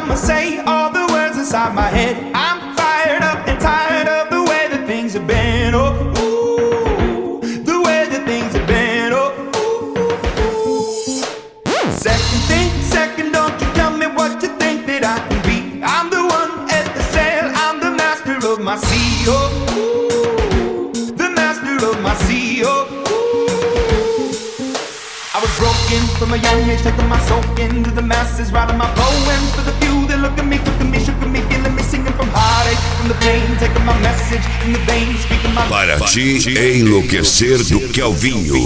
I'ma say all the words inside my head. I'm fired up and tired of the way that things have been. Oh, ooh, the way that things have been. Oh, ooh. Second thing, second, don't you tell me what you think that I can be. I'm the one at the sail, I'm the master of my sea. Oh, ooh, the master of my sea. Oh, I was broken from a young age, taking my soul into the masses, writing my poems for the few that look at me, took at me, shook at me, feeling me, singing from heartache, from the pain, taking my message in the veins, speaking my. Para te enlouquecer do Kelvinho.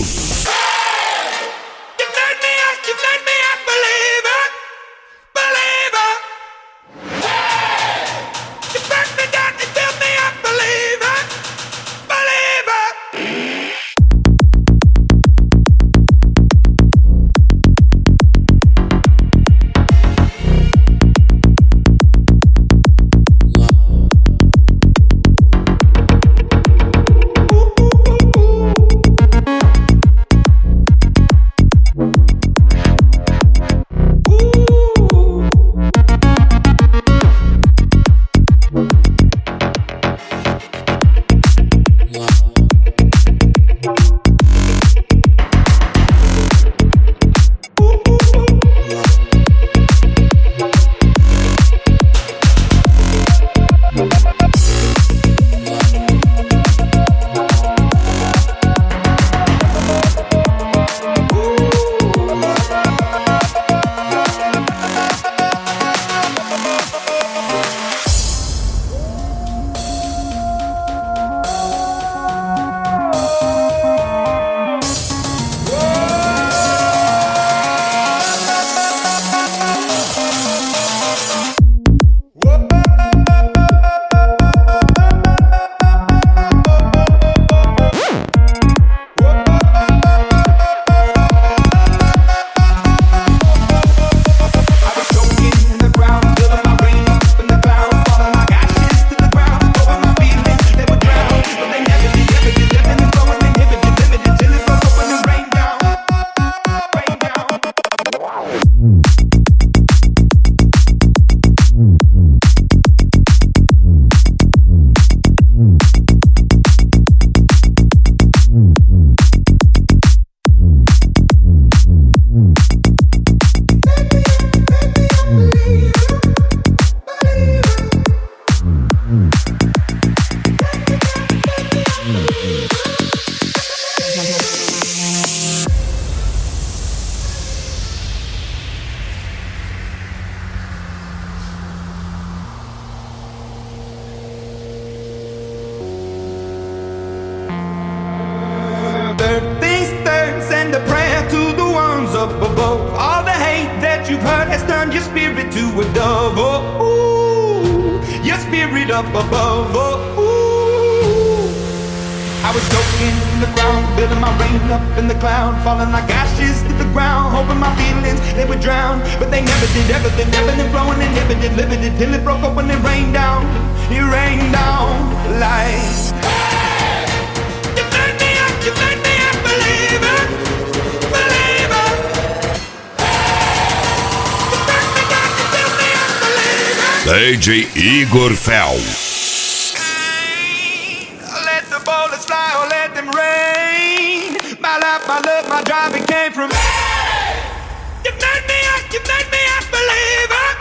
Up above, all the hate that you've heard has turned your spirit to a dove. Oh, ooh, your spirit up above. Oh, ooh. I was choking in the ground, building my rain up in the cloud, falling like ashes to the ground, hoping my feelings they would drown, but they never did. Everything flowing, inhibited, limited, till it broke up when it rained down. It rained down like. Hey! You made me up, you made me a believer. DJ Igor Fel. Let the bullets fly or let them rain. My life, my love, my drive, it came from. You made me a believer.